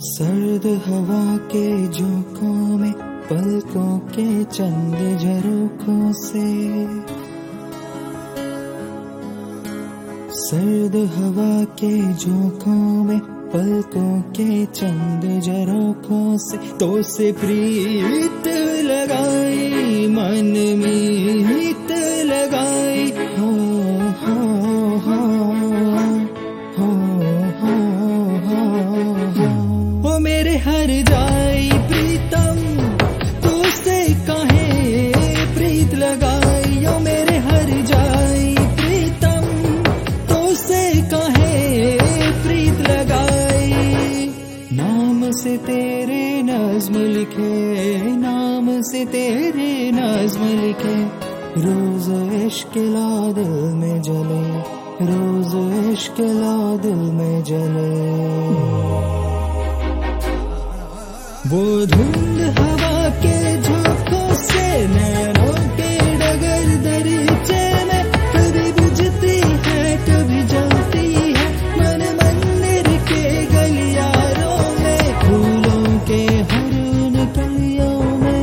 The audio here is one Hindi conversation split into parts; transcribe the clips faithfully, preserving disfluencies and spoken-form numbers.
सर्द हवा के झोंकों में पलकों के चंद झरोखों से, सर्द हवा के झोंकों में पलकों के चंद झरोखों से तो से प्रीत लगाई, मन मीत लगाई। हो हो हो हो हो हो हो मेरे हर जाई प्रीतम, तू से काहे प्रीत लगाई। ओ मेरे हर जाई प्रीतम, तू से काहे प्रीत लगाई। नाम से तेरे नज़्म लिखे, नाम से तेरे नज़्म लिखे, रोज इश्क ला दिल में जले, रोज इश्क ला दिल में जले। वो धुंध हवा के झोंकों से नैनों के डगर दरीचे में कभी बुझती है कभी जलती है, मन मंदिर के गलियारों में, फूलों के हर उन कलियों में।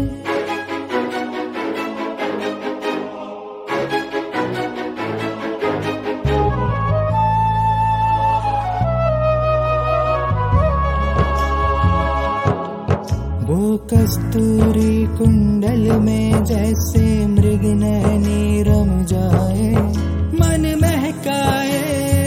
वो कस्तूरी कुंडल में जैसे मृग नैनी रम जाए, मन महकाए।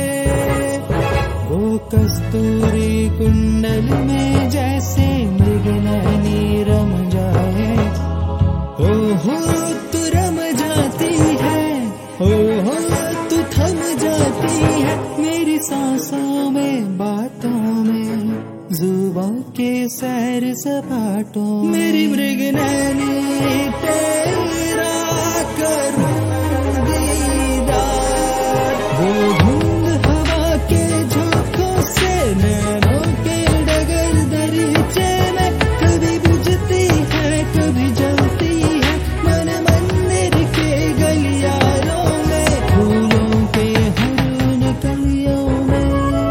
वो कस्तूरी कुंडल में जैसे मृग नैनी रम जाए। ओ हो तू रम जाती है, ओ हो तू थम जाती है, मेरी सांसों में बातों में, जुबां के सैर सपाटों। मेरी मृग नैनी तेरा करूं दीदार। वो धुंध हवा के झोंकों से नैनों के डगर दरीचे में कभी बुझती है कभी जलती है, मन मंदिर के गलियारों में, फूलों के हर उन कलियों में।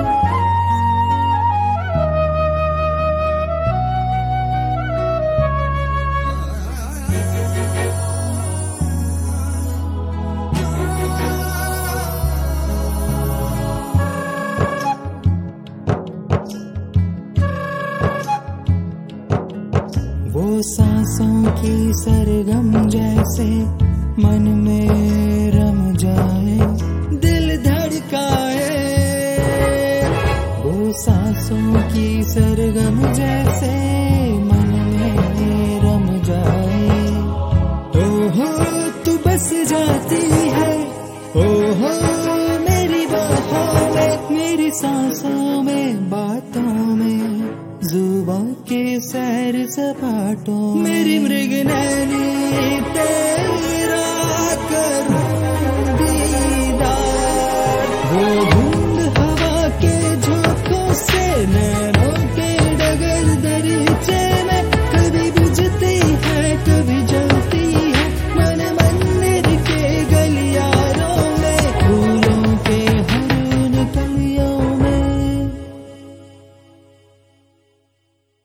वो सांसों की सरगम जैसे मन में रम जाए, दिल धड़काए। वो सांसों की सरगम जैसे मन में रम जाए। ओ हो तू बस जाती है, ओ हो मेरी बाहों में, मेरी सांसों में बातों में, जुबां के सैर सपाटों। मेरी मृग नैनी तेरी